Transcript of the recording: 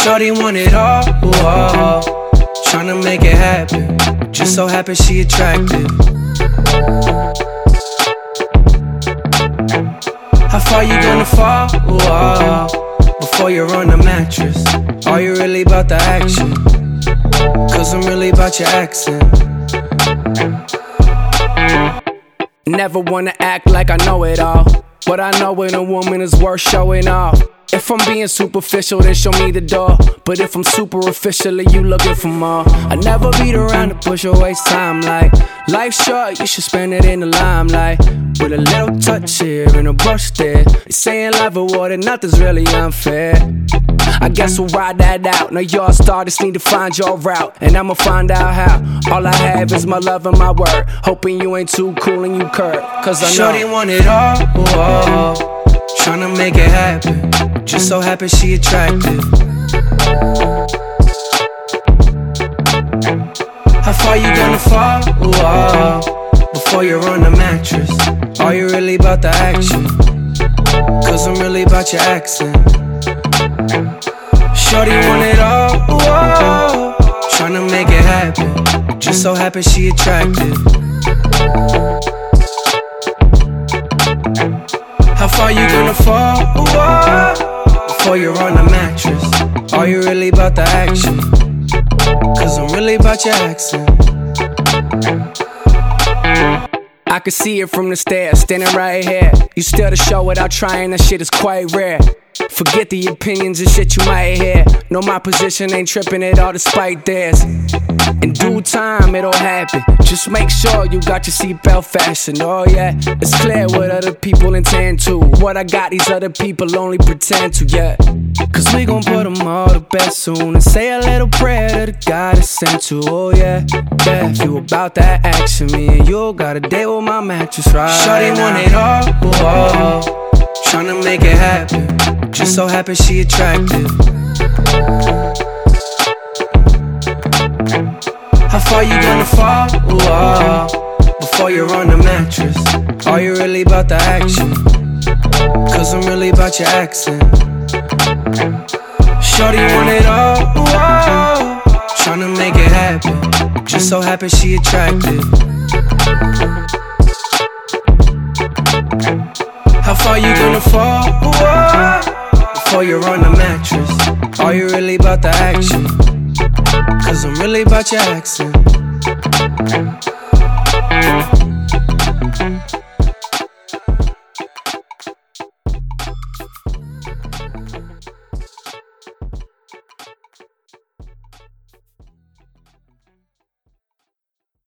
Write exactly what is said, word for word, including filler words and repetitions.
Shorty want it all, whoa, tryna make it happen. Just so happen she attractive. How far you gonna fall, whoa, before you're on the mattress? Are you really about the action? Cause I'm really about your accent. Never wanna act like I know it all, but I know when a woman is worth showing off. If I'm being superficial, then show me the door. But if I'm super official and you looking for more, I never beat around the bush or waste time. Like, life's short, you should spend it in the limelight, with a little touch here and a brush there. They saying life or water, nothing's really unfair. I guess we'll ride that out. Now y'all starters need to find your route, and I'ma find out how. All I have is my love and my word, hoping you ain't too cool and you curb. Cause I know Shorty want it all, whoa, tryna make it happen. Just so happen she attractive. How far you gonna fall, whoa, before you're on the mattress? Are you really about the action? Cause I'm really about your accent. Shorty want it all, whoa, tryna make it happen. Just so happen she attractive. How far you gonna fall, whoa, before you're on the mattress? Are you really about the action? Cause I'm really about your accent. I can see it from the stairs, standing right here. You still to show without trying, that shit is quite rare. Forget the opinions and shit you might hear. Know my position ain't tripping at all despite theirs. In due time it'll happen, just make sure you got your seatbelt fastened. Oh yeah, it's clear what other people intend to. What I got these other people only pretend to, yeah. Cause we gon' put them all to bed soon, and say a little prayer to the God is sent to. Oh yeah, yeah, if you about that action, me and you got a day with my mattress right Shorty now. want it all, whoa, tryna make it happen. Just so happen she attractive. How far you gonna fall, whoa, before you're on the mattress? Are you really about the action? Cause I'm really about your accent. Shorty want it all, whoa, tryna make it happen. Just so happen she attractive. How far you gonna fall, whoa, before you're on the mattress? Are you really about the action? Cause I'm really about your accent.